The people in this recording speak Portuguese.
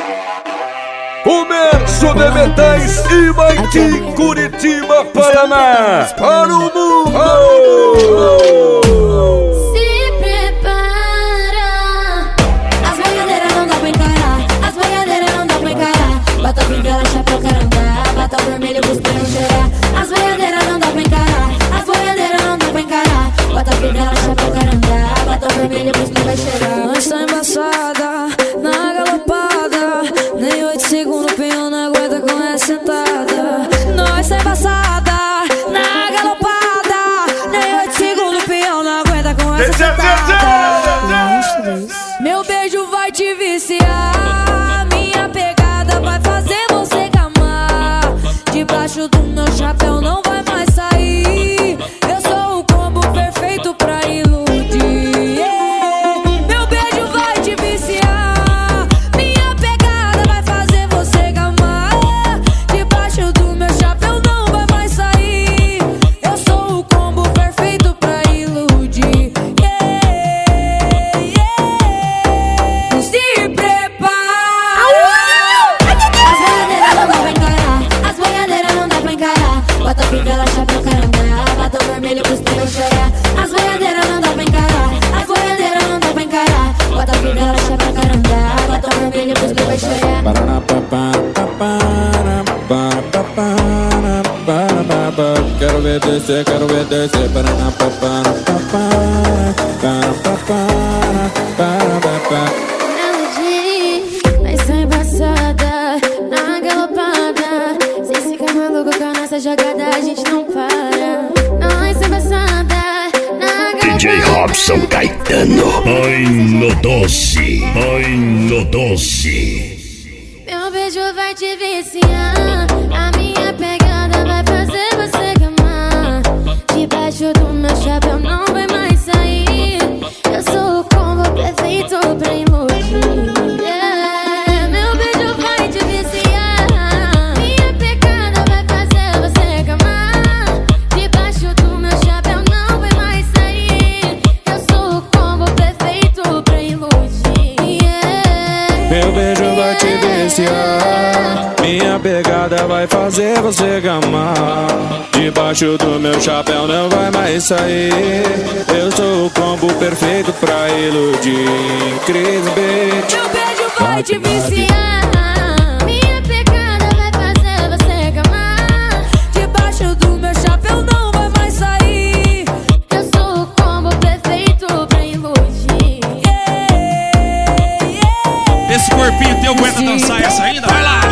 O Merso de Metais e Maiti, Curitiba, Paraná, para o mundo! Se prepara, as boiadeiras não dá pra encarar, as boiadeiras não dá pra encarar. Bota fivela, chapéu, carandá, bota vermelho pros pneus cheirar. As boiadeiras não dá pra encarar, as boiadeiras não dá pra encarar. Bota fivela, chapéu, carandá, bota vermelho pros pneus cheirar. Nós tá embaçada, na galopada, nem 8 segundos o peão não aguenta com essa sentada. Nós tá embaçada, na galopada, nem 8 segundos o peão não aguenta com essa sentada. Meu beijo vai te viciar, minha pegada vai fazer você gamar. Debaixo do meu chapéu não vai mais sair, eu sou o combo perfeito pra iludir. Meu beijo vai te viciar, minha pegada vai fazer você gamar. Debaixo do meu chapéu não vai mais sair, eu sou o combo perfeito pra iludir. Se prepara, as boiadeiras não dá pra encarar, bota fivela, chapéu, carandá, bota vermelho pros pneus cheirar. As boiadeiras não dá pra encarar, as boiadeiras não dá pra encarar, bota fivela, chapéu, carandá, bota vermelho pros pneus cheirar. Quero ver descer, quero ver descer. Melody, nós tá embaçada, na galopada. Cê fica maluco com a nossa jogada, a gente não para. Nós tá embaçada, na galopada. DJ Robson Caetano. Ai no doce, ai no doce. Meu beijo vai te viciar, a minha pegada vai fazer você gamar. Debaixo do meu chapéu não vai mais sair, eu sou o combo perfeito pra iludir. Meu beijo vai te viciar, minha pegada vai fazer você gamar. Debaixo do meu chapéu não vai mais sair, eu sou o combo perfeito pra iludir. Meu beijo vai te viciar, minha pegada vai fazer você gamar. Debaixo do meu chapéu não vai mais sair, eu sou o combo perfeito pra iludir. Cris Beat. Meu beijo vai te viciar, minha pegada vai fazer você gamar. Debaixo do meu chapéu não vai mais sair, eu sou o combo perfeito pra iludir. Esse corpinho teu aguenta dançar essa ainda? Vai lá!